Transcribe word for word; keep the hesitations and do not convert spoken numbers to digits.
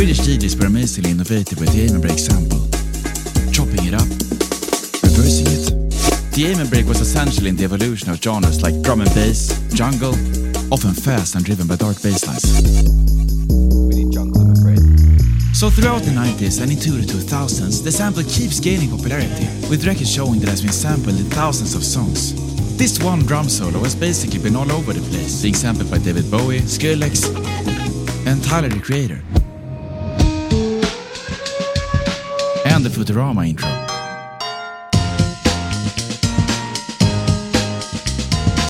British D Js were amazingly innovative with the Amen Break sample, chopping it up, reversing it. The Amen Break was essential in the evolution of genres like drum and bass, jungle, often fast and driven by dark bass lines. We need jungle, I'm afraid. So throughout the nineties and into the two thousands, the sample keeps gaining popularity, with records showing that it has been sampled in thousands of songs. This one drum solo has basically been all over the place, being sampled by David Bowie, Skrillex, and Tyler the Creator. And the Futurama intro.